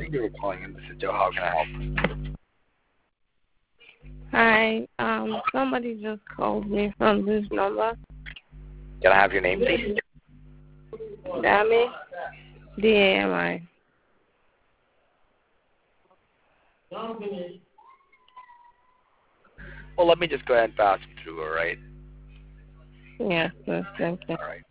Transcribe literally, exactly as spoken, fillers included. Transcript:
Thank you for calling in. This is Joe. How can I help? Hi. Um, somebody just called me from this number. Can I have your name, please? Dami? D A M I. Well, let me just go ahead and pass him through, all right? Yes, yes, thank you. All right.